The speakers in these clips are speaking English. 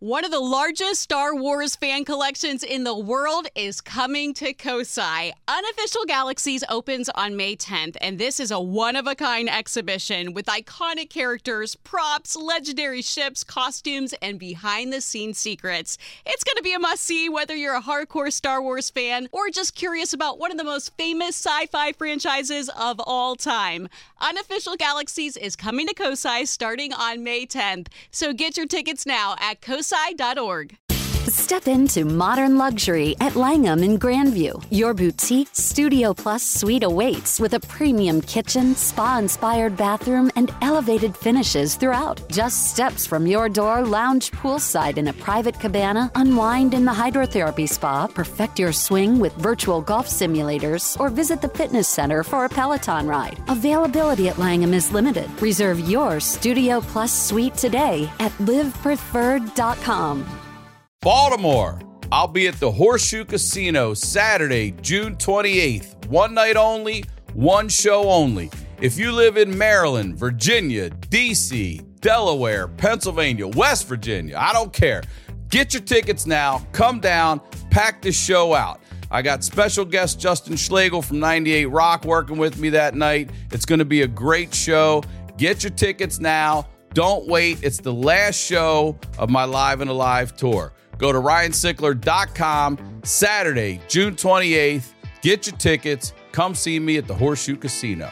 One of the largest Star Wars fan collections in the world is coming to Kosai. Unofficial Galaxies opens on May 10th, and this is a one-of-a-kind exhibition with iconic characters, props, legendary ships, costumes, and behind-the-scenes secrets. It's going to be a must-see whether you're a hardcore Star Wars fan or just curious about one of the most famous sci-fi franchises of all time. Unofficial Galaxies is coming to Kosai starting on May 10th, so get your tickets now at kosai.org. Step into modern luxury at Langham in Grandview. Your boutique Studio Plus suite awaits with a premium kitchen, spa-inspired bathroom, and elevated finishes throughout. Just steps from your door, lounge poolside in a private cabana, unwind in the hydrotherapy spa, perfect your swing with virtual golf simulators, or visit the fitness center for a Peloton ride. Availability at Langham is limited. Reserve your Studio Plus suite today at livepreferred.com. Baltimore. I'll be at the Horseshoe Casino Saturday, June 28th. One night only, one show only. If you live in Maryland, Virginia, D.C., Delaware, Pennsylvania, West Virginia, I don't care. Get your tickets now. Come down. Pack this show out. I got special guest Justin Schlegel from 98 Rock working with me that night. It's going to be a great show. Get your tickets now. Don't wait. It's the last show of my Live and Alive tour. Go to RyanSickler.com Saturday, June 28th. Get your tickets. Come see me at the Horseshoe Casino.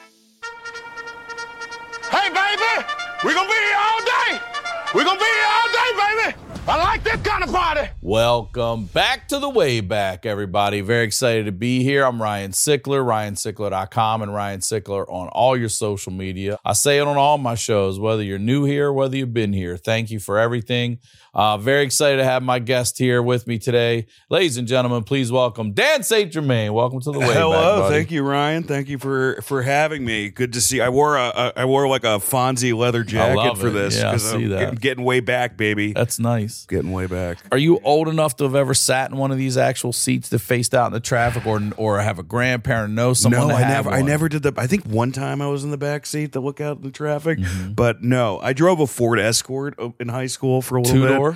Hey, baby! We're going to be here all day! We're going to be here all day, baby! I like this kind of party! Welcome back to the Way Back, everybody. Very excited to be here. I'm Ryan Sickler, RyanSickler.com, and Ryan Sickler on all your social media. I say it on all my shows, whether you're new here, whether you've been here. Thank you for everything. Very excited to have my guest here with me today. Ladies and gentlemen, please welcome Dan St. Germain. Welcome to the Way Back, Hello, buddy. thank you, Ryan. Thank you for having me. Good to see you. I wore like a Fonzie leather jacket for this. Yeah, I see that. I'm getting way back, baby. That's nice. Getting way back. Are you old enough to have ever sat in one of these actual seats that faced out in the traffic, or have a grandparent know someone? No, that I never did that. I think one time I was in the back seat to look out in the traffic, but no, I drove a Ford Escort in high school for a little bit. Two-door?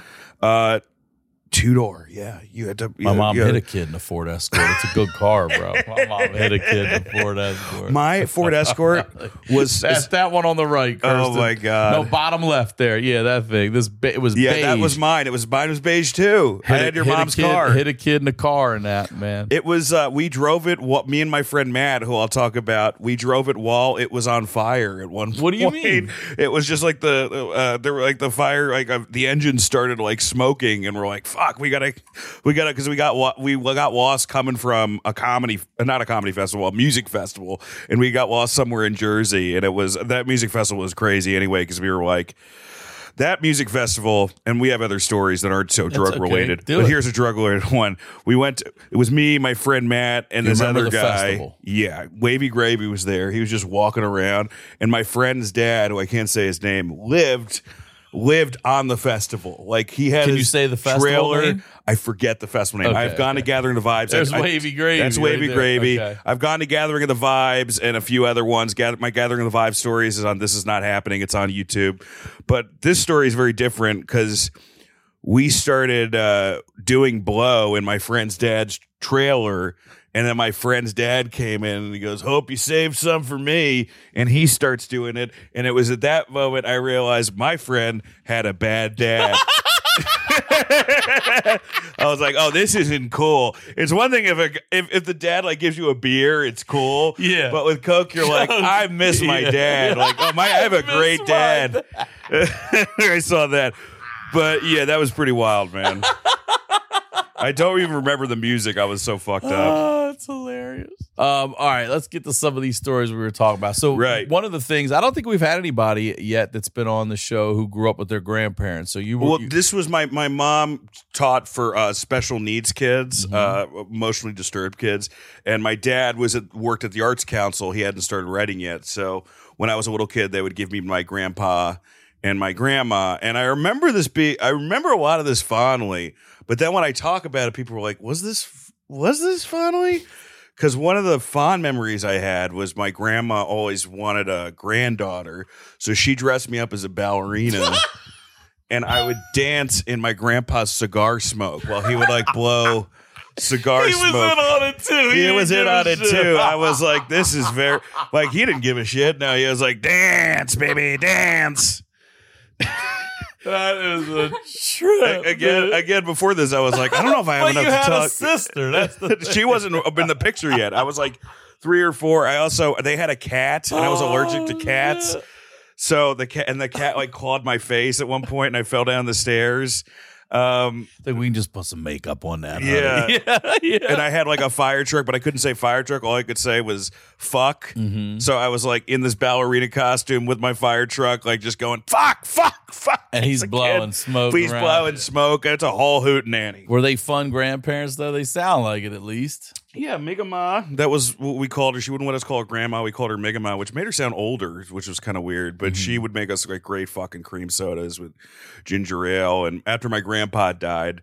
Two-door, yeah. You had to. My mom hit a kid in a Ford Escort. It's a good car, bro. My mom hit a kid in a Ford Escort. My Ford Escort was That's that one on the right, Kirsten. Oh my God! No, bottom left there. Yeah, that thing. It was beige. That was mine. Mine was beige too. I had your mom's car. Hit a kid in the car in that, man. It was. We drove it. Me and my friend Matt, who I'll talk about, we drove it while it was on fire at one point. What do you mean? It was just like there were like the fire, like the engine started like smoking, and we're like, fuck, we gotta, because we got lost coming from not a comedy festival, a music festival, and we got lost somewhere in Jersey, and that music festival was crazy anyway, because we were like, that music festival, and we have other stories that aren't so drug related, but here's a drug related one. It was me, my friend Matt, and this other guy. Festival? Yeah, Wavy Gravy was there. He was just walking around, and my friend's dad, who I can't say his name, lived on the festival. Like he had. Can his you say the festival trailer name? I forget the festival name. Okay, I've gone to Gathering the Vibes. There's Wavy Gravy. That's Wavy right Gravy. Okay. I've gone to Gathering of the Vibes and a few other ones. My Gathering of the Vibes stories is on This Is Not Happening. It's on YouTube. But this story is very different because we started doing blow in my friend's dad's trailer. And then my friend's dad came in and he goes, hope you saved some for me. And he starts doing it. And it was at that moment I realized my friend had a bad dad. I was like, oh, this isn't cool. It's one thing if the dad like gives you a beer, it's cool. Yeah. But with Coke, you're like, I miss my dad. Like, oh, I have a great dad. I saw that. But yeah, that was pretty wild, man. I don't even remember the music. I was so fucked up. Oh, it's hilarious. All right, let's get to some of these stories we were talking about. So one of the things, I don't think we've had anybody yet that's been on the show who grew up with their grandparents. So this was my mom taught for special needs kids, emotionally disturbed kids, and my dad worked at the Arts Council. He hadn't started writing yet. So when I was a little kid, they would give me my grandpa and my grandma, and I remember a lot of this fondly. But then when I talk about it, people were like, was this fondly? Because one of the fond memories I had was my grandma always wanted a granddaughter. So she dressed me up as a ballerina and I would dance in my grandpa's cigar smoke while he would like blow cigar smoke. He was in on it too. He was in on it too. I was like, this is very like he didn't give a shit. No, he was like, dance, baby, dance. That is a trip. Again, before this, I was like, I don't know if I have enough to talk. But you had a sister. That's the She wasn't in the picture yet. I was like 3 or 4. They had a cat, and I was allergic to cats. So the cat like clawed my face at one point, and I fell down the stairs. I think we can just put some makeup on that. Yeah. yeah. And I had like a fire truck, but I couldn't say fire truck. All I could say was fuck. Mm-hmm. So I was like in this ballerina costume with my fire truck, like just going fuck. And he's As a blowing kid. smoke. He's around. blowing smoke. It's a whole hootenanny. Were they fun grandparents though? They sound like it at least. Yeah, Mega Ma. That was what we called her. She wouldn't let us call her grandma. We called her Mega Ma, which made her sound older, which was kind of weird. But she would make us like great fucking cream sodas with ginger ale. And after my grandpa died,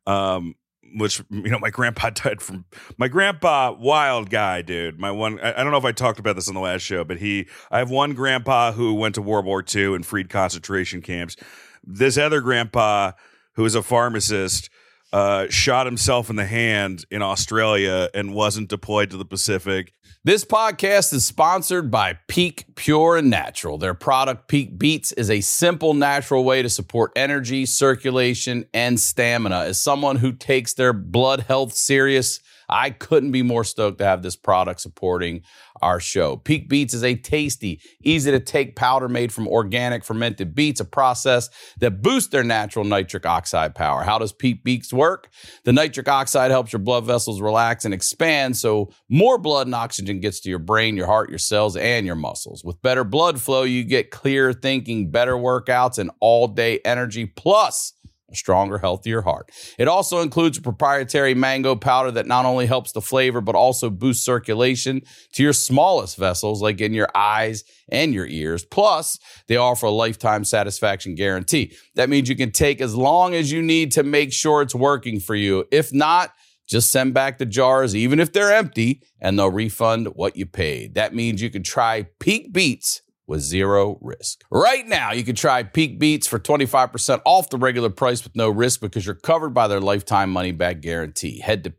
which, you know, my grandpa died from my grandpa, wild guy, dude. I don't know if I talked about this on the last show, but I have one grandpa who went to World War II and freed concentration camps. This other grandpa, who is a pharmacist, shot himself in the hand in Australia and wasn't deployed to the Pacific. This podcast is sponsored by Peak Pure and Natural. Their product, Peak Beats, is a simple, natural way to support energy, circulation, and stamina. As someone who takes their blood health serious, I couldn't be more stoked to have this product supporting our show. Peak Beats is a tasty, easy-to-take powder made from organic fermented beets, a process that boosts their natural nitric oxide power. How does Peak Beats work? The nitric oxide helps your blood vessels relax and expand so more blood and oxygen gets to your brain, your heart, your cells, and your muscles. With better blood flow, you get clearer thinking, better workouts, and all-day energy, plus a stronger, healthier heart. It also includes a proprietary mango powder that not only helps the flavor, but also boosts circulation to your smallest vessels, like in your eyes and your ears. Plus, they offer a lifetime satisfaction guarantee. That means you can take as long as you need to make sure it's working for you. If not, just send back the jars, even if they're empty, and they'll refund what you paid. That means you can try Peak Beats with zero risk. Right now, you can try Peak Beats for 25% off the regular price with no risk because you're covered by their lifetime money-back guarantee. Head to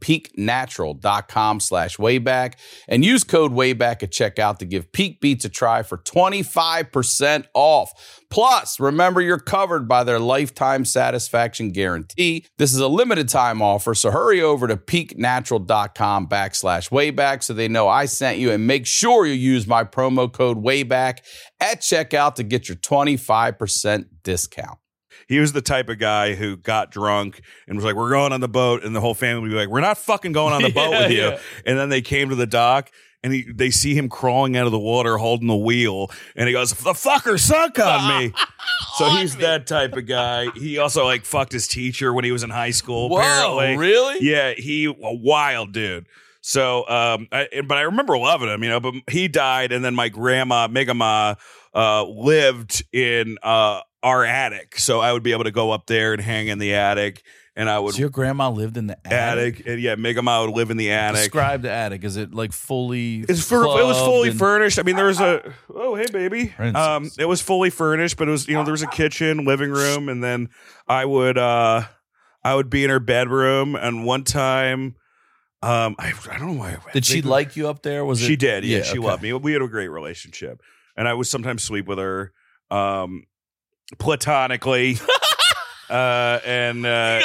peaknatural.com/wayback and use code WAYBACK at checkout to give Peak Beats a try for 25% off. Plus, remember you're covered by their lifetime satisfaction guarantee. This is a limited time offer, so hurry over to peaknatural.com/wayback so they know I sent you, and make sure you use my promo code WAYBACK at checkout to get your 25% discount. He was the type of guy who got drunk and was like, we're going on the boat. And the whole family would be like, we're not fucking going on the boat with you. Yeah. And then they came to the dock and they see him crawling out of the water holding the wheel. And he goes, the fucker sunk on me. So he's that type of guy. He also like fucked his teacher when he was in high school. Whoa, apparently. really? Yeah, a wild dude. So, but I remember loving him, you know, but he died. And then my grandma, Mega Ma, lived in our attic. So I would be able to go up there and hang in the attic. And I would. So your grandma lived in the attic? And yeah, Mega Ma would live in the attic. Describe the attic. Is it like fully? It was fully furnished. I mean, there was oh hey baby. Princess. It was fully furnished, but it was, you know, there was a kitchen, living room, and then I would be in her bedroom. And one time, I don't know why. Did she like you up there? Was she it? did? Yeah, she okay. loved me. We had a great relationship, and I would sometimes sleep with her, platonically. And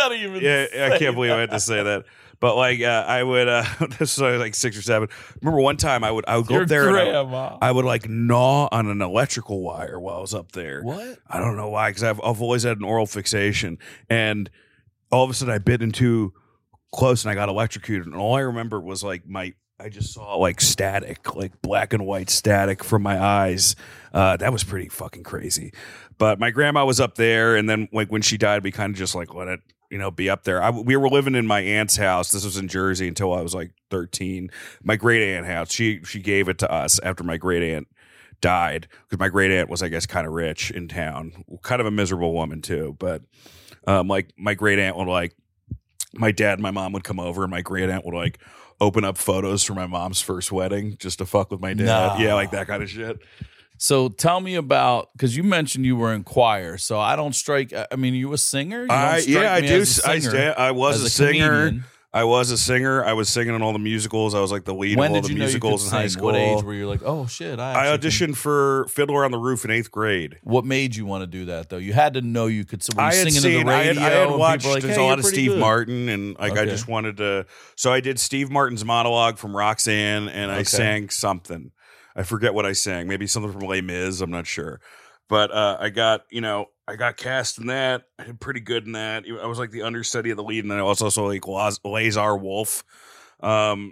I can't believe I had to say that, but like I would this was like 6 or 7. Remember one time I would go Your up there grandma. and I would like gnaw on an electrical wire while I was up there. What? I don't know why, because I've always had an oral fixation, and all of a sudden I bit in too close and I got electrocuted, and all I remember was like I just saw like static, like black and white static from my eyes. That was pretty fucking crazy. But my grandma was up there, and then like when she died, we kind of just like let it, you know, be up there. We were living in my aunt's house. This was in Jersey until I was like 13. My great aunt house. She gave it to us after my great aunt died, because my great aunt was, I guess, kind of rich in town, kind of a miserable woman too. But like my great aunt would like, my dad and my mom would come over, and my great aunt would like open up photos from my mom's first wedding just to fuck with my dad. Nah. Yeah, like that kind of shit. So tell me about, because you mentioned you were in choir. So I don't strike. I mean, you a singer? You don't I strike me do. as a singer, I was as a singer. comedian. I was a singer. I was singing in all the musicals. I was like the lead When of all did the you know you could musicals in high sing? school. What age were you like, oh shit? I auditioned for Fiddler on the Roof in 8th grade. What made you want to do that though? You had to know you could. Were you I had singing seen, to the radio. I had and watched people were like, there's hey, a lot you're of pretty Steve good. Martin, and like I just wanted to. So I did Steve Martin's monologue from Roxanne, and I sang something. I forget what I sang. Maybe something from Les Mis. I'm not sure. But I got cast in that. I did pretty good in that. I was like the understudy of the lead, and then I was also like Lazar Wolf. So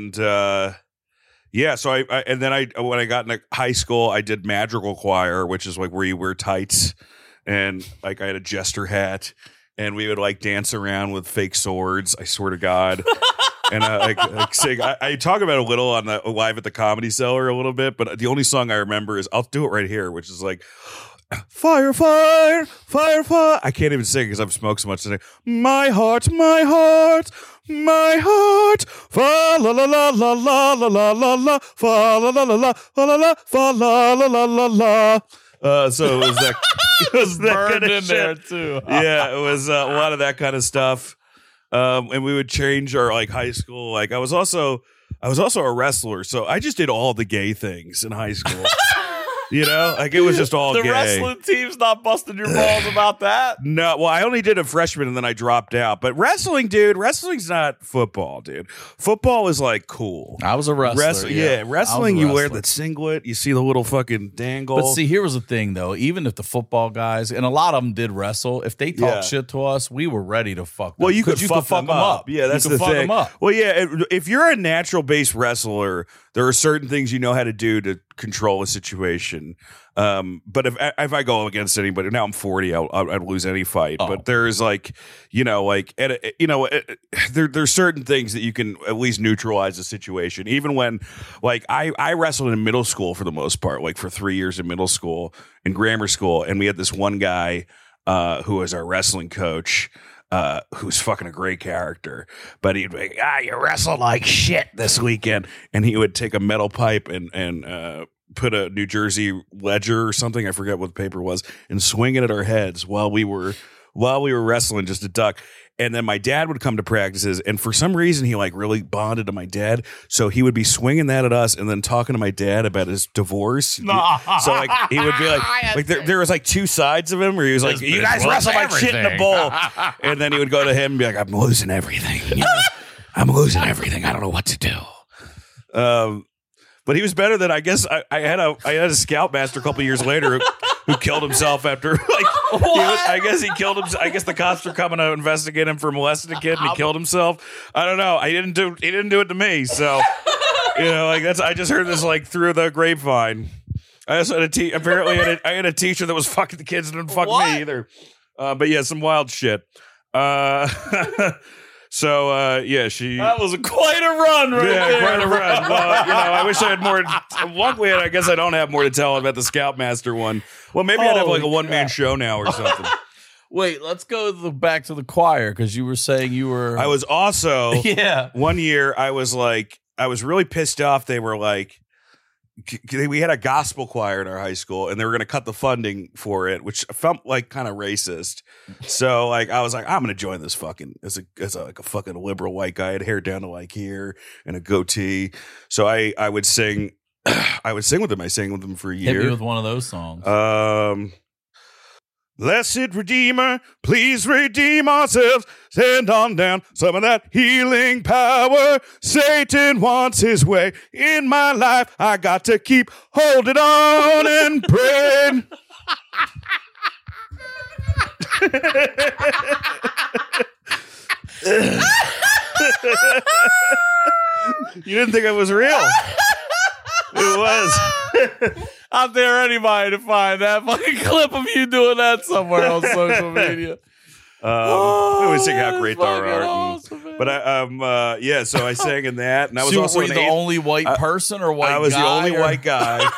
when I got into high school, I did madrigal choir, which is like where you wear tights, and like I had a jester hat, and we would like dance around with fake swords. I swear to God. And like sing. I talk about it a little on the live at the Comedy Cellar a little bit, but the only song I remember is I'll do it right here, which is like fire, fire, fire, fire. I can't even sing because I've smoked so much today. My heart, my heart, my heart. Fa la la la la la la la la la. Fa la la la la la la fa la la la la la. So it was that. It was that Burned kind of in shit. there too. Yeah, it was a lot of that kind of stuff. And we would change our like high school. Like I was also a wrestler, so I just did all the gay things in high school. You know, like it was just all The gay. wrestling team's not busting your balls about that. No, well, I only did a freshman and then I dropped out. But wrestling, dude, wrestling's not football, dude. Football is like cool. I was a wrestler. Wrestling, you wear the singlet, you see the little fucking dangle. But see, here was the thing, though. Even if the football guys, and a lot of them did wrestle, if they talk shit to us, we were ready to fuck them. Well, you could 'Cause fuck them up. Yeah, that's you the could fuck thing. them up. Well, yeah, if you're a natural-based wrestler, there are certain things you know how to do to control a situation. But if I go against anybody, now I'm 40, I'd lose any fight. Oh. But there's like, there's certain things that you can at least neutralize the situation. Even when, like, I wrestled in middle school for the most part, like for 3 years in middle school, in grammar school, and we had this one guy who was our wrestling coach. Who's fucking a great character, but he'd be like, you wrestled like shit this weekend, and he would take a metal pipe and put a New Jersey Ledger or something, I forget what the paper was, and swing it at our heads while we were wrestling just to duck. And then my dad would come to practices, and for some reason he like really bonded to my dad, so he would be swinging that at us and then talking to my dad about his divorce. So like he would be like there was like two sides of him where he was like, you guys wrestle like shit in a bowl, and then he would go to him and be like, I'm losing everything. I'm losing everything. I don't know what to do. But he was better than, I guess. I had a scoutmaster a couple years later who killed himself after like I guess he killed himself. I guess the cops were coming to investigate him for molesting a kid, and he killed himself. I don't know. He didn't do it to me. So like that's. I just heard this like through the grapevine. I also had apparently I had a teacher that was fucking the kids and didn't fuck me either. But yeah, some wild shit. So she. That was quite a run, right there. Yeah, quite a run. Well, I wish I had more. Luckily, I guess I don't have more to tell about the Scoutmaster one. Well, maybe I'd have like a one-man show now or something. Wait, let's go back to the choir, because you were saying you were. I was also 1 year. I was really pissed off. They were like, we had a gospel choir in our high school, and they were going to cut the funding for it, which felt like kind of racist. So like I was like, I'm going to join this fucking as a fucking liberal white guy. I had hair down to like here and a goatee. So I would sing. I would sing with them. I sang with them for a year. Hit me with one of those songs. Blessed Redeemer, please redeem ourselves. Send on down some of that healing power. Satan wants his way in my life. I got to keep holding on and praying. You didn't think I was real. It was. I dare anybody to find that fucking clip of you doing that somewhere on social media. We always sing how great thou fucking art. awesome, But so I sang in that, and I was So also were you the only white person or white guy? I was the only or- white guy.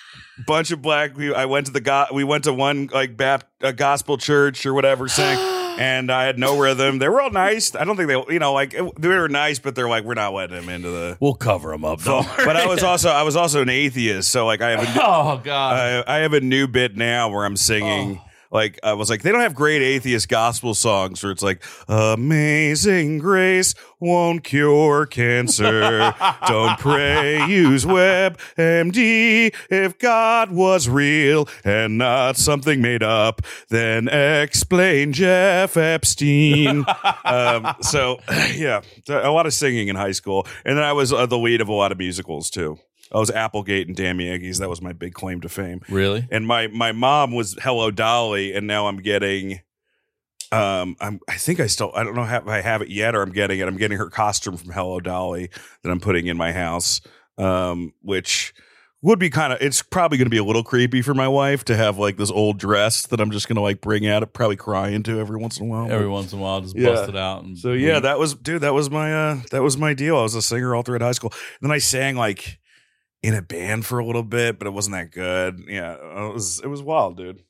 Bunch of black. We went to one like a gospel church or whatever, sang, and I had no rhythm. They were all nice. I don't think they were nice, but they're like, we're not letting him into the. We'll cover him up. But I was also an atheist, so like I have I have a new bit now where I'm singing. Like, I was like, they don't have great atheist gospel songs where it's like, Amazing Grace won't cure cancer. Don't pray, use WebMD. If God was real and not something made up, then explain Jeff Epstein. So, yeah, a lot of singing in high school. And then I was the lead of a lot of musicals, too. I was Applegate and Damn Yankees. That was my big claim to fame. Really? And my mom was Hello Dolly, and now I'm getting. I don't know if I have it yet, or I'm getting it. I'm getting her costume from Hello Dolly that I'm putting in my house, which would be it's probably going to be a little creepy for my wife to have like this old dress that I'm just going to like bring out and probably cry into every once in a while. Every once in a while, just bust it out. And so yeah, that was my deal. I was a singer all throughout high school. Then I sang like in a band for a little bit, but it wasn't that good. Yeah, it was wild, dude.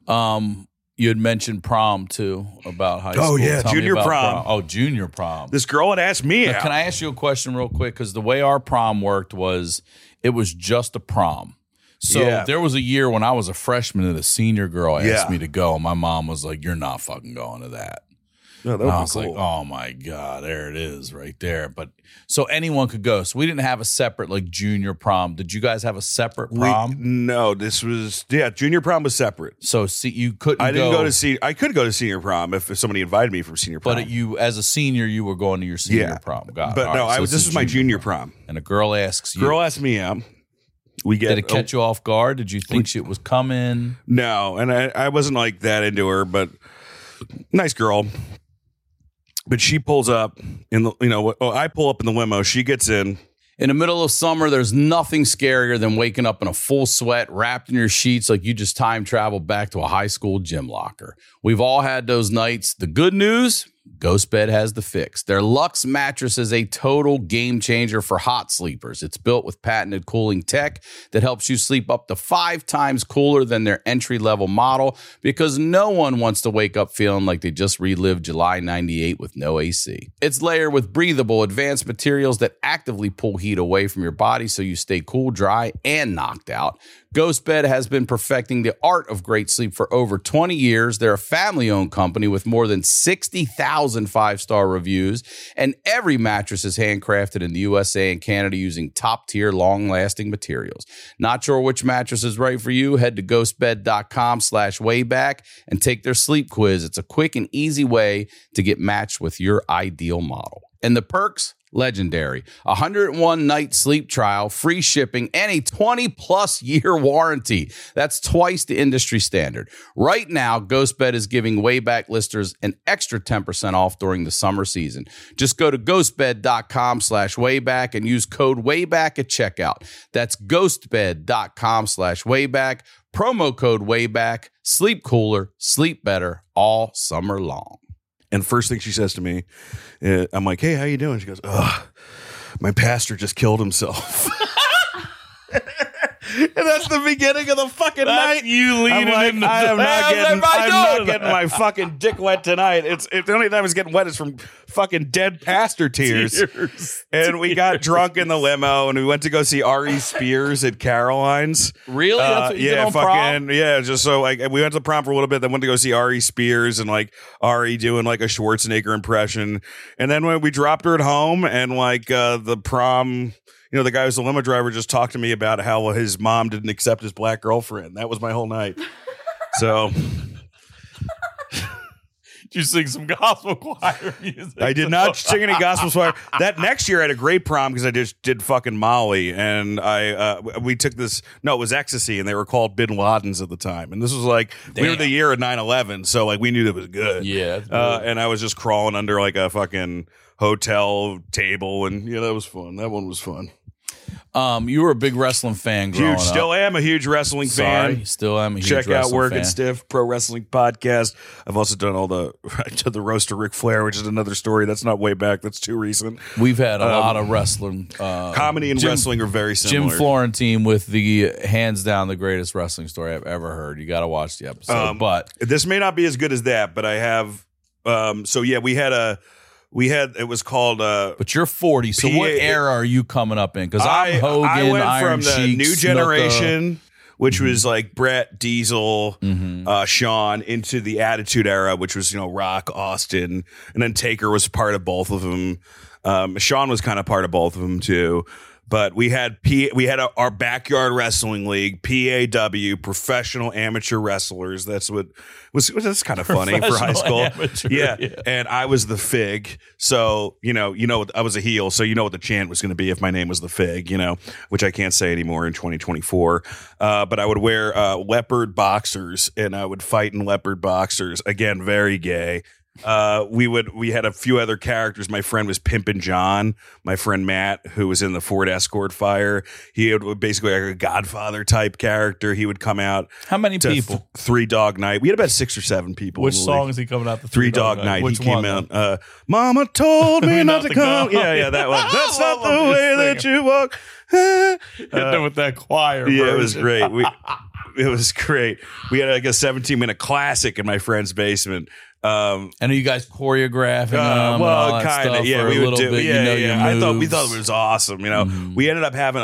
You had mentioned prom too, about high school. Oh yeah, Tell junior me about prom. Oh, junior prom. This girl had asked me out. Can I ask you a question real quick? Because the way our prom worked was it was just a prom. So there was a year when I was a freshman and a senior girl asked me to go. And my mom was like, "You're not fucking going to that." No, that would I be was cool. like, "Oh my God, there it is right there." But so anyone could go. So we didn't have a separate like junior prom. Did you guys have a separate prom? No, this was junior prom was separate. So see, you couldn't. I didn't go to see. I could go to senior prom if somebody invited me for senior prom. But you, as a senior, you were going to your senior prom. Got it. But All no, right, so this is my junior prom. And a girl asks you. Girl asked me out. Did it catch you off guard? Did you think shit was coming? No, and I wasn't like that into her, but nice girl. But she pulls up in the, I pull up in the limo. She gets in. In the middle of summer, there's nothing scarier than waking up in a full sweat, wrapped in your sheets like you just time traveled back to a high school gym locker. We've all had those nights. The good news, GhostBed has the fix. Their Luxe mattress is a total game changer for hot sleepers. It's built with patented cooling tech that helps you sleep up to 5 times cooler than their entry-level model because no one wants to wake up feeling like they just relived July 98 with no AC. It's layered with breathable, advanced materials that actively pull heat away from your body so you stay cool, dry, and knocked out. GhostBed has been perfecting the art of great sleep for over 20 years. They're a family-owned company with more than 60,000 five-star reviews, and every mattress is handcrafted in the USA and Canada using top-tier, long-lasting materials. Not sure which mattress is right for you? Head to ghostbed.com/wayback and take their sleep quiz. It's a quick and easy way to get matched with your ideal model. And the perks? Legendary. 101-night sleep trial, free shipping, and a 20-plus year warranty. That's twice the industry standard. Right now, GhostBed is giving Wayback listeners an extra 10% off during the summer season. Just go to ghostbed.com/wayback and use code WAYBACK at checkout. That's ghostbed.com/wayback. Promo code WAYBACK. Sleep cooler, sleep better all summer long. And first thing she says to me, I'm like, "Hey, how you doing?" She goes, "Ugh, my pastor just killed himself." And that's the beginning of the fucking night. You leaning in the I'm not getting my fucking dick wet tonight. It's the only time it's getting wet is from fucking dead pastor tears. And we got drunk in the limo and we went to go see Ari Spears at Caroline's. Really? That's what you did on prom? Yeah, just so like we went to the prom for a little bit, then went to go see Ari Spears and like Ari doing like a Schwarzenegger impression. And then when we dropped her at home and like the prom, the guy who's the limo driver just talked to me about how his mom didn't accept his black girlfriend. That was my whole night. So did you sing some gospel choir music? I did not sing any gospel choir. That next year I had a great prom because I just did fucking Molly, and we took this. No, it was ecstasy, and they were called Bin Ladens at the time. And this was like we were the year of 9/11, so like we knew that was good. Yeah, and I was just crawling under like a fucking hotel table, and that was fun. That one was fun. You were a big wrestling fan growing up. Still am a huge wrestling fan. Still am a huge Check wrestling out Work fan. and Stiff Pro Wrestling Podcast. I've also done all the roast of Ric Flair, which is another story. That's not way back. That's too recent. We've had a lot of wrestling. Comedy and wrestling are very similar. Jim Florentine with the hands down the greatest wrestling story I've ever heard. You got to watch the episode. But this may not be as good as that, but I have So yeah, it was called. But you're 40, so what era are you coming up in? Because I'm Hogan, I went Iron from the Sheik, new Snuka. generation, which was like Brett, Diesel, Shawn, into the Attitude Era, which was Rock, Austin, and then Taker was part of both of them. Shawn was kind of part of both of them too. But we had our backyard wrestling league, PAW, professional amateur wrestlers. That's what that's kind of funny for high school. Amateur, yeah. And I was the Fig. So, I was a heel. So, what the chant was going to be if my name was the Fig, which I can't say anymore in 2024. But I would wear leopard boxers and I would fight in leopard boxers. Again, very gay. We had a few other characters. My friend was Pimpin' John. My friend Matt, who was in the Ford Escort fire, he had basically like a Godfather type character. He would come out. How many people? 3 Dog Night. We had about 6 or 7 people. Which song is he coming out? The 3 Dog Night. Which he came one, out. Mama told me not to come. Yeah, that one. That's not the way that you walk. Hit them with that choir. Yeah, version. it was great. It was great. We had like a 17-minute classic in my friend's basement. And are you guys choreographing them? Well, kind of. Yeah, we would do. Bit, Yeah. We thought it was awesome. We ended up having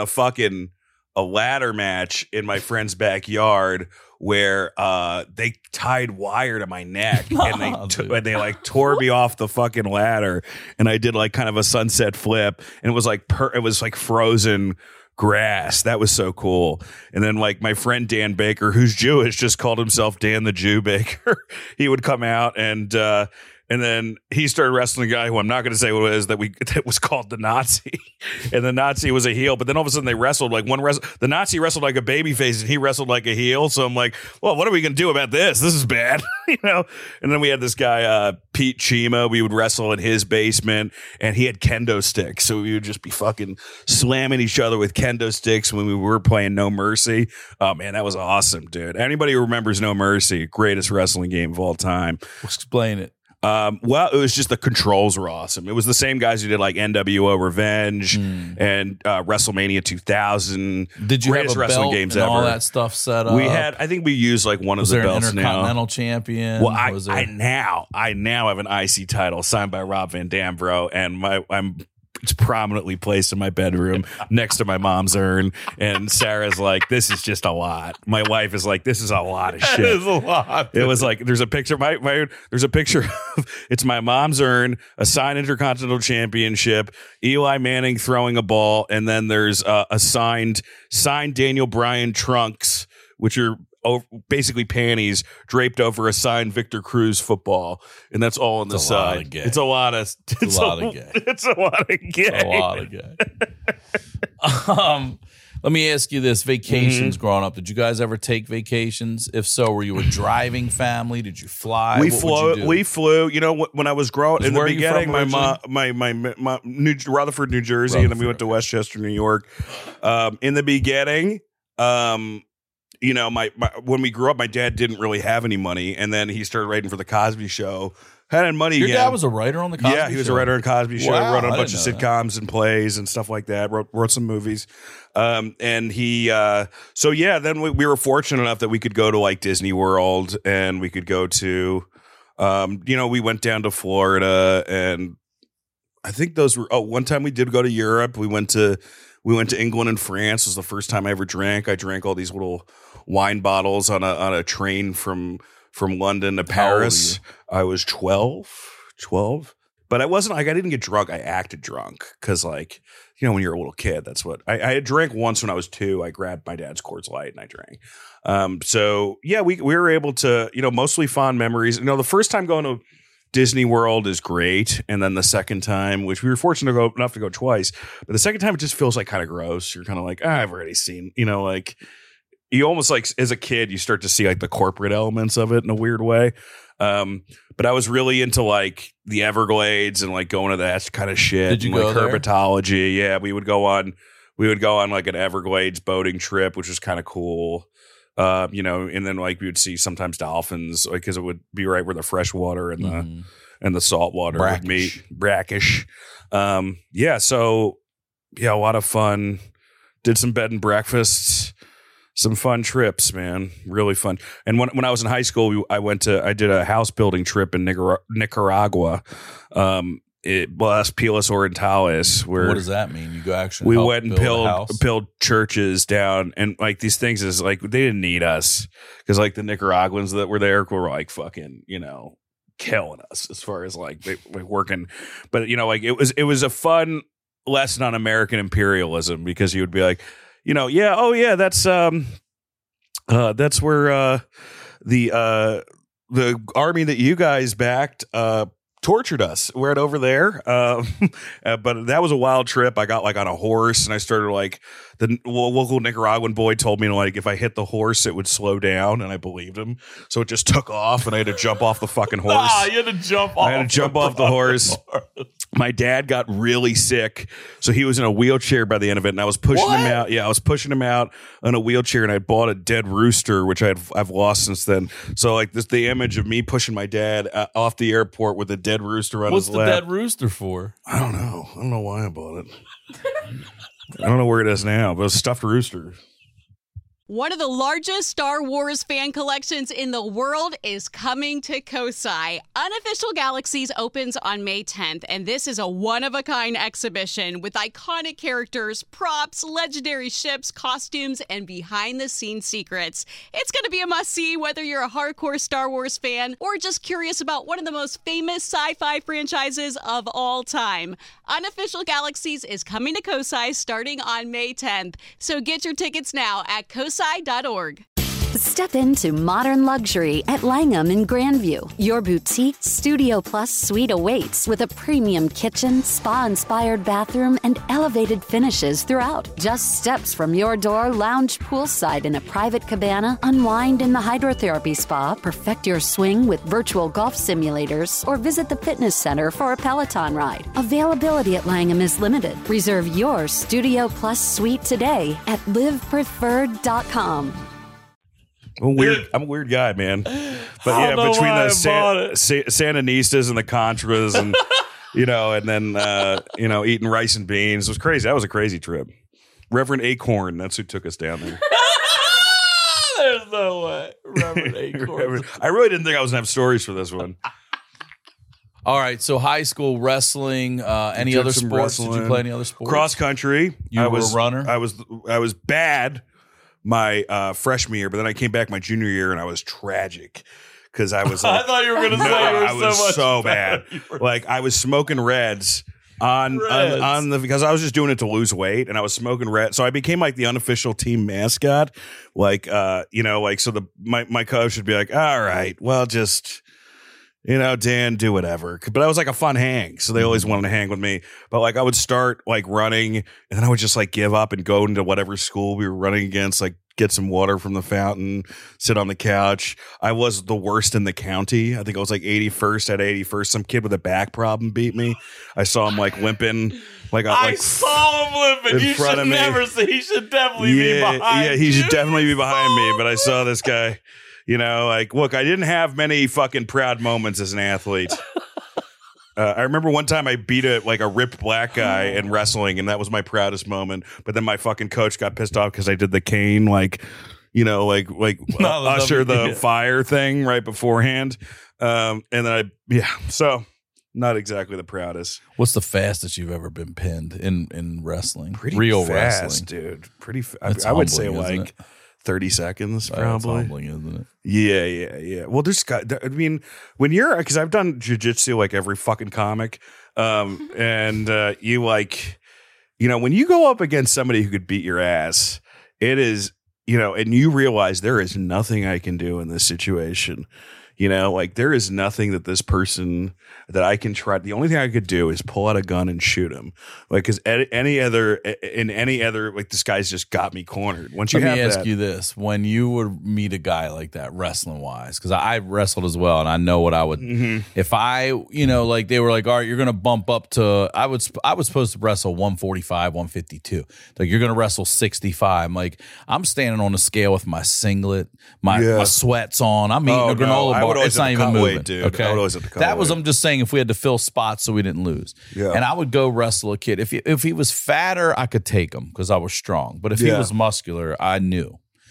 a ladder match in my friend's backyard where they tied wire to my neck and they like tore me off the fucking ladder, and I did like kind of a sunset flip, and it was like frozen grass. That was so cool. And then like my friend Dan Baker, who's Jewish, just called himself Dan the Jew Baker. He would come out and then he started wrestling a guy who I'm not going to say what it is that was called the Nazi. And the Nazi was a heel, but then all of a sudden they wrestled like the Nazi wrestled like a babyface and he wrestled like a heel. So I'm like, well, what are we going to do about this? This is bad. And then we had this guy, Pete Chima. We would wrestle in his basement and he had kendo sticks. So we would just be fucking slamming each other with kendo sticks when we were playing No Mercy. Oh man, that was awesome, dude. Anybody who remembers No Mercy, greatest wrestling game of all time. Explain it. Well, it was just the controls were awesome. It was the same guys who did like NWO Revenge and WrestleMania 2000. Did you greatest have a wrestling belt games and ever. all that stuff set up? I think we used like one of the belts an Intercontinental champion? Well, I now have an IC title signed by Rob Van Dam, bro, and it's prominently placed in my bedroom next to my mom's urn. And Sarah's like, this is just a lot. My wife is like, this is a lot of shit. It is a lot. It was like, there's a picture. There's a picture of it's my mom's urn, a signed Intercontinental Championship, Eli Manning throwing a ball, and then there's a signed Daniel Bryan trunks, which are basically panties draped over a signed Victor Cruz football, and that's all on the side. It's a lot of gay. It's a lot of gay. Let me ask you this: vacations growing up, did you guys ever take vacations? If so, were you a driving family? Did you fly? We flew. When I was growing in the beginning, my mom, Rutherford, New Jersey, and then we went to Westchester, New York. In the beginning, when we grew up, my dad didn't really have any money, and then he started writing for the Cosby Show. Had money Your again. dad was a writer on the Cosby Show? Yeah, he was a writer on the Cosby Show. Wow, wrote on a I bunch of didn't know sitcoms and plays and stuff like that. Wrote some movies. And he, then we were fortunate enough that we could go to like Disney World, and we could go to, we went down to Florida, and I think those were, one time we did go to Europe. We went to England and France. It was the first time I ever drank. I drank all these little wine bottles on a train from London to Paris. I was 12, but I wasn't like, I didn't get drunk. I acted drunk because when you're a little kid, that's what I had drank once when I was 2. I grabbed my dad's Coors Light and I drank. So yeah, we were able to, mostly fond memories. The first time going to Disney World is great. And then the second time, which we were fortunate enough to go twice, but the second time it just feels like kind of gross. You're kind of like, I've already seen, you almost like as a kid, you start to see like the corporate elements of it in a weird way. But I was really into like the Everglades and like going to that kind of shit. Did you and, go like there? herpetology? Yeah, we would go on like an Everglades boating trip, which was kind of cool. And then like we would see sometimes dolphins, like because it would be right where the fresh water and the salt water would meet. Brackish. A lot of fun. Did some bed and breakfasts. some fun trips, man. Really fun. And when I was in high school, I did a house building trip in Nicaragua. Las Pilas Orientales. Where what does that mean? You go actually? We went and build churches down, and like these things is like they didn't need us because like the Nicaraguans that were there were like fucking, you know, killing us as far as like they working. But you know, like it was a fun lesson on American imperialism because you would be like, you know, yeah, oh yeah, that's where the army that you guys backed tortured us. We're over there. But that was a wild trip. I got like on a horse and I started like the local Nicaraguan boy told me like if I hit the horse it would slow down, and I believed him. So it just took off and I had to jump off the fucking horse. You had to jump off. I had to jump off the horse. My dad got really sick, so he was in a wheelchair by the end of it, and I was pushing him out. Yeah, I was pushing him out in a wheelchair, and I bought a dead rooster, which I've lost since then. So like the image of me pushing my dad off the airport with a dead rooster on his lap. What's the dead rooster for? I don't know. I don't know why I bought it. I don't know where it is now, but it's a stuffed rooster. One of the largest Star Wars fan collections in the world is coming to Kosai. Unofficial Galaxies opens on May 10th, and this is a one-of-a-kind exhibition with iconic characters, props, legendary ships, costumes, and behind-the-scenes secrets. It's going to be a must-see whether you're a hardcore Star Wars fan or just curious about one of the most famous sci-fi franchises of all time. Unofficial Galaxies is coming to Kosai starting on May 10th, so get your tickets now at kosai.org. Step into modern luxury at Langham in Grandview. Your boutique Studio Plus suite awaits with a premium kitchen, spa-inspired bathroom, and elevated finishes throughout. Just steps from your door, lounge poolside in a private cabana, unwind in the hydrotherapy spa, perfect your swing with virtual golf simulators, or visit the fitness center for a Peloton ride. Availability at Langham is limited. Reserve your Studio Plus suite today at livepreferred.com. I'm a weird guy, man. But yeah, between the Sandinistas and the Contras and, you know, and then, you know, eating rice and beans. It was crazy. That was a crazy trip. Reverend Acorn, that's who took us down there. There's no way. Reverend Acorn. I really didn't think I was going to have stories for this one. All right, so high school wrestling, any other sports? Did you play any other sports? Cross country. You were a runner? I was bad my freshman year, but then I came back my junior year and I was tragic because I was like, I thought you were going to say you were so bad. Like I was smoking Reds on the because I was just doing it to lose weight, and I was smoking Reds. So I became like the unofficial team mascot. Like you know, like so my coach would be like, all right, well just, you know, Dan, do whatever. But I was like a fun hang, so they always wanted to hang with me. But like I would start like running, and then I would just like give up and go into whatever school we were running against, like get some water from the fountain, sit on the couch. I was the worst in the county. I think I was like 81st at 81st. Some kid with a back problem beat me. I saw him like limping. I saw him limping. You should never see. He should definitely be behind. Yeah, he should definitely be behind me. But I saw this guy. You know, like, look, I didn't have many fucking proud moments as an athlete. I remember one time I beat a ripped black guy in wrestling, and that was my proudest moment. But then my fucking coach got pissed off because I did the cane, Usher the fire thing right beforehand. And then so not exactly the proudest. What's the fastest you've ever been pinned in wrestling? Pretty real fast, wrestling, dude. Pretty fast. I would say like 30 seconds, probably. That's humbling, isn't it? Yeah. Well, I mean, when you're, because I've done jiu-jitsu like every fucking comic, and you like, you know, when you go up against somebody who could beat your ass, it is, you know, and you realize there is nothing I can do in this situation. You know, like there is nothing that this person that I can try. The only thing I could do is pull out a gun and shoot him. Like, because any other, like this guy's just got me cornered. Once you Let me ask you this: when you would meet a guy like that, wrestling wise, because I wrestled as well, and I know what I would if I, you know, like they were like, all right, you're gonna bump up to. I was supposed to wrestle 145, 152. Like you're gonna wrestle 65. like I'm standing on a scale with my singlet, my sweats on. I'm eating a granola bar. It's not even moving, dude. Okay, I would always have to cut that was. weight. I'm just saying if we had to fill spots so we didn't lose. Yeah. And I would go wrestle a kid. If he was fatter, I could take him because I was strong. But if he was muscular, I knew.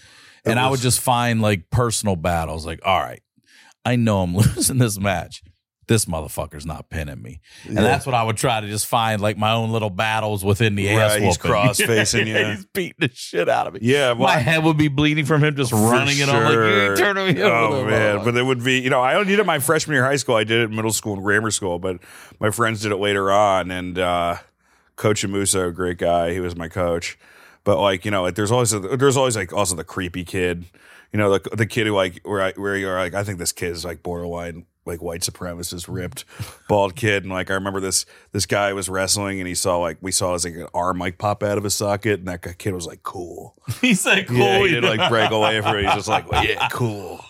And I would just find like personal battles. Like, all right, I know I'm losing this match. This motherfucker's not pinning me. And that's what I would try to just find, like my own little battles within the ass whooping. He's cross-facing you. He's beating the shit out of me. Yeah. My head would be bleeding from him just running it on. Like, you turning me over. Oh, man. But it would be, I only did it my freshman year of high school. I did it in middle school and grammar school, but my friends did it later on. And Coach Amuso, great guy. He was my coach. But like, there's always like also the creepy kid, the kid who like, where you're like, I think this kid is like borderline like white supremacist, ripped, bald kid. And like, I remember this guy was wrestling and we saw his like an arm like pop out of his socket. And that kid was like, cool. He said cool. Yeah, he did like break away from it. He's just like, well, yeah, cool.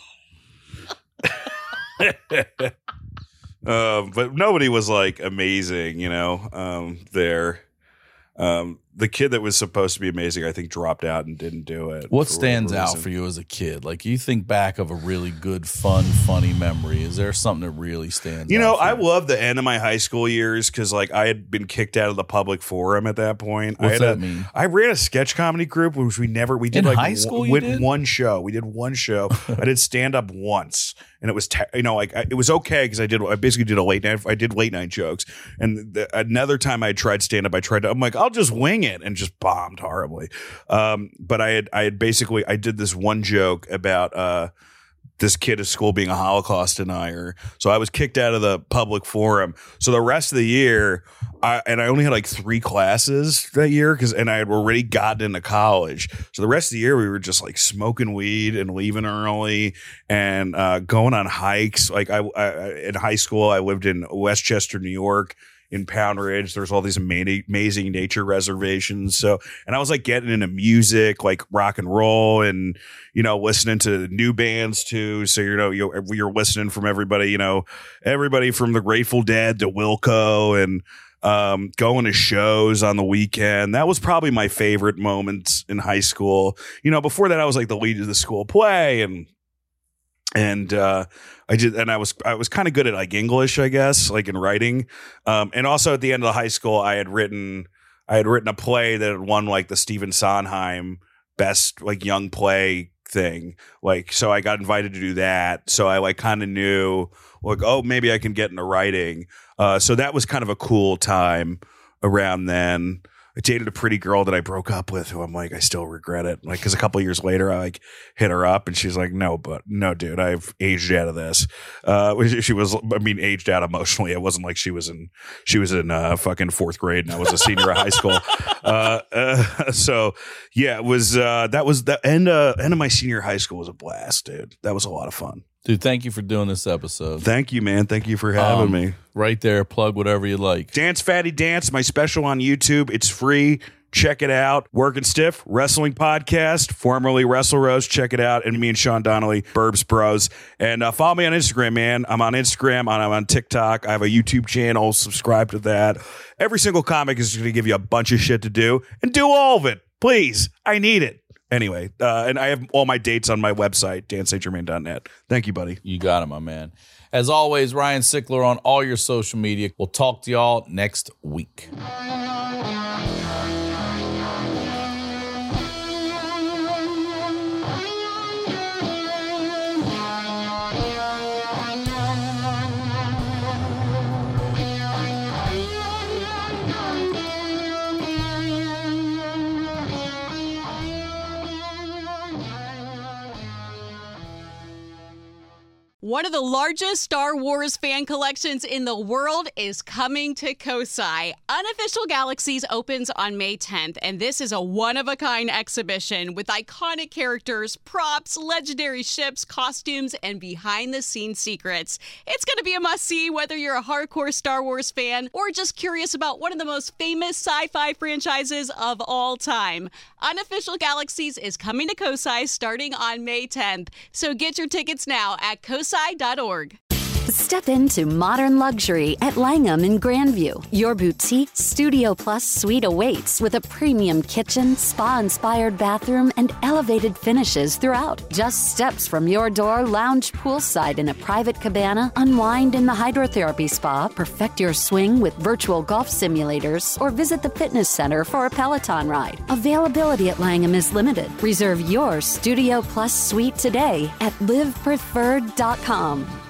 But nobody was like amazing, there. The kid that was supposed to be amazing, I think, dropped out and didn't do it. What stands out for you as a kid? Like, you think back of a really good, fun, funny memory. Is there something that really stands out? I love the end of my high school years because, like, I had been kicked out of the public forum at that point. What's that mean? I ran a sketch comedy group, which we did in like high school. One show. We did one show. I did stand up once, and it was it was okay because I basically did a late night. I did late night jokes, and another time I tried stand up, I'm like, I'll just wing it, and just bombed horribly. But I did this one joke about this kid at school being a Holocaust denier. So I was kicked out of the public forum. So the rest of the year, I only had like 3 classes that year and I had already gotten into college. So the rest of the year we were just like smoking weed and leaving early and going on hikes. Like in high school, I lived in Westchester, New York. In Pound Ridge, there's all these amazing nature reservations. So, and I was like getting into music, like rock and roll, and listening to new bands too. So you're listening from everybody, everybody from the Grateful Dead to Wilco, and going to shows on the weekend. That was probably my favorite moments in high school. Before that, I was like the lead of the school play, and I was kind of good at like English, I guess, like in writing. And also at the end of the high school, I had written a play that had won like the Stephen Sondheim best like young play thing. Like, so I got invited to do that. So I like kind of knew like, oh, maybe I can get into writing. So that was kind of a cool time around then. I dated a pretty girl that I broke up with who I'm like, I still regret it. Like, cause a couple of years later, I like hit her up and she's like, no, dude, I've aged out of this. She was, aged out emotionally. It wasn't like she was in fucking 4th grade and I was a senior in high school. So yeah, it was, that was the end of my senior high school was a blast, dude. That was a lot of fun. Dude, thank you for doing this episode. Thank you, man. Thank you for having me. Right there, plug whatever you like. Dance Fatty Dance, my special on YouTube. It's free. Check it out. Working Stiff, wrestling podcast, formerly Wrestle Rose. Check it out. And me and Sean Donnelly, Burbs Bros. And follow me on Instagram, man. I'm on Instagram. I'm on TikTok. I have a YouTube channel. Subscribe to that. Every single comic is going to give you a bunch of shit to do. And do all of it. Please. I need it. Anyway, and I have all my dates on my website, dansagermain.net. Thank you, buddy. You got it, my man. As always, Ryan Sickler on all your social media. We'll talk to y'all next week. One of the largest Star Wars fan collections in the world is coming to Kosai. Unofficial Galaxies opens on May 10th, and this is a one-of-a-kind exhibition with iconic characters, props, legendary ships, costumes, and behind-the-scenes secrets. It's going to be a must-see whether you're a hardcore Star Wars fan or just curious about one of the most famous sci-fi franchises of all time. Unofficial Galaxies is coming to Kosai starting on May 10th, so get your tickets now at kosai.org. Step into modern luxury at Langham in Grandview. Your boutique Studio Plus suite awaits with a premium kitchen, spa-inspired bathroom, and elevated finishes throughout. Just steps from your door, lounge poolside in a private cabana, unwind in the hydrotherapy spa, perfect your swing with virtual golf simulators, or visit the fitness center for a Peloton ride. Availability at Langham is limited. Reserve your Studio Plus suite today at livepreferred.com.